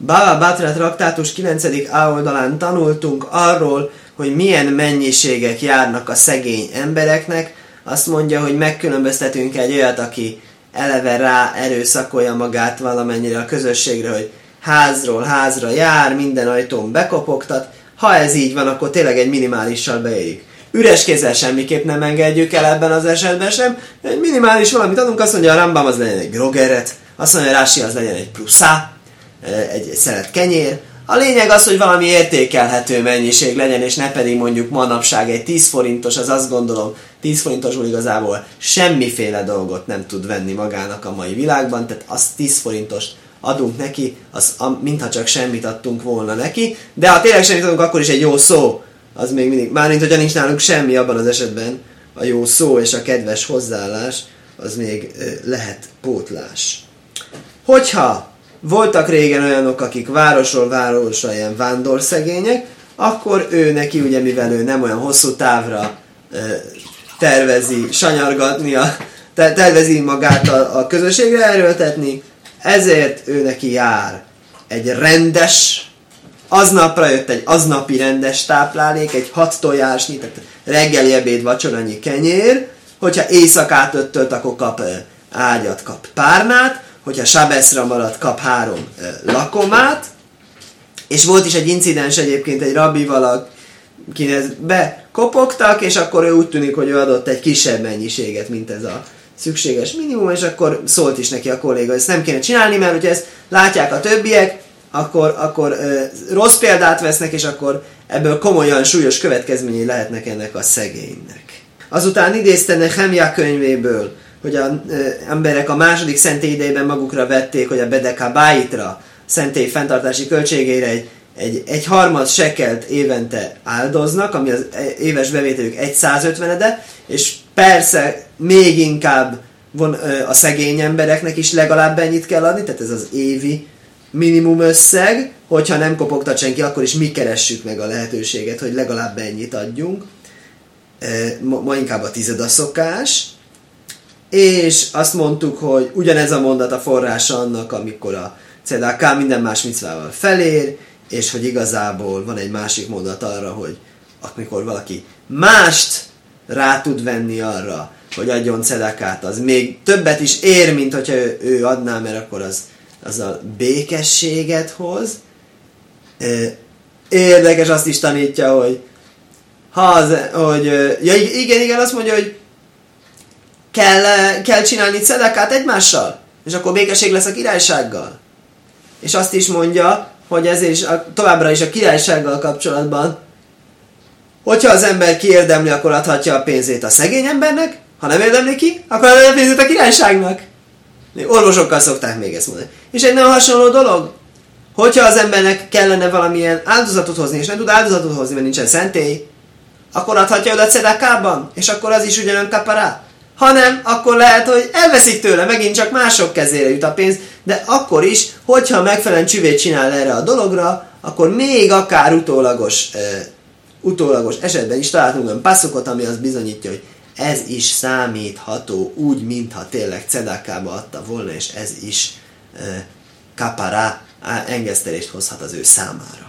Bava Batra traktátus 9. oldalán tanultunk arról, hogy milyen mennyiségek járnak a szegény embereknek. Azt mondja, hogy megkülönböztetünk egy olyat, aki eleve rá erőszakolja magát valamennyire a közösségre, hogy házról házra jár, minden ajtón bekopogtat. Ha ez így van, akkor tényleg egy minimálissal beérik. Üres kézzel semmiképp nem engedjük el ebben az esetben sem. Egy minimális valamit adunk, azt mondja a Rambam, az legyen egy grogeret, azt mondja a Rási, az legyen egy pluszá, egy szelet kenyér. A lényeg az, hogy valami értékelhető mennyiség legyen, és ne pedig mondjuk manapság egy 10 forintos, az azt gondolom, 10 forintosból igazából semmiféle dolgot nem tud venni magának a mai világban, tehát azt 10 forintost adunk neki, mintha csak semmit adtunk volna neki, de ha tényleg semmit adunk, akkor is egy jó szó, az még mindig, mármint hogyha nincs nálunk semmi abban az esetben, a jó szó és a kedves hozzáállás, az még lehet pótlás. Hogyha voltak régen olyanok, akik városról városra ilyen vándorszegények, akkor ő neki, ugye mivel ő nem olyan hosszú távra tervezi sanyargatni, tervezi magát a közösségre erőltetni, ezért ő neki jár egy rendes, aznapra jött egy aznapi rendes táplálék, egy 6 tojásnyi, tehát reggeli, ebéd, vacsoranyi kenyér, hogyha éjszakát öttölt, akkor kap ágyat, kap párnát, hogyha sábeszra marad, kap 3 lakomát, és volt is egy incidens egyébként egy rabbival, akinek bekopogtak, és akkor ő úgy tűnik, hogy ő adott egy kisebb mennyiséget, mint ez a szükséges minimum, és akkor szólt is neki a kolléga, hogy ezt nem kéne csinálni, mert hogyha ezt látják a többiek, akkor rossz példát vesznek, és akkor ebből komolyan súlyos következményei lehetnek ennek a szegénynek. Azután idézte Nehemja könyvéből, hogy az emberek a második szentély idejében magukra vették, hogy a Bedeka Bájitra, szentély fenntartási költségeire egy harmad sekelt évente áldoznak, ami az éves bevételük 150-ede, és persze még inkább a szegény embereknek is legalább ennyit kell adni, tehát ez az évi minimum összeg, hogyha nem kopogtat senki, akkor is mi keressük meg a lehetőséget, hogy legalább ennyit adjunk. Ma inkább a 10 a szokás. És azt mondtuk, hogy ugyanez a mondat a forrása annak, amikor a cedáká minden más micvával felér, és hogy igazából van egy másik mondat arra, hogy amikor valaki mást rá tud venni arra, hogy adjon cedakát, az még többet is ér, mint hogyha ő adná, mert akkor az a békességet hoz. Érdekes, azt is tanítja, hogy igen, azt mondja, hogy kell csinálni cedakát egymással, és akkor békesség lesz a királysággal. És azt is mondja, hogy ez is továbbra is a királysággal kapcsolatban, hogyha az ember kiérdemli, akkor adhatja a pénzét a szegény embernek, ha nem érdemli ki, akkor adja a pénzét a királyságnak. Orvosokkal szokták még ezt mondani. És egy nagyon hasonló dolog, hogyha az embernek kellene valamilyen áldozatot hozni, és nem tud áldozatot hozni, mert nincsen szentély, akkor adhatja oda cedakában, és akkor az is ugyanolyan kapará. Ha nem, akkor lehet, hogy elveszik tőle, megint csak mások kezére jut a pénz, de akkor is, hogyha megfelelően csüvét csinál erre a dologra, akkor még akár utólagos esetben is találtunk olyan passzokot, ami azt bizonyítja, hogy ez is számítható úgy, mintha tényleg cedakába adta volna, és ez is kapará engesztelést hozhat az ő számára.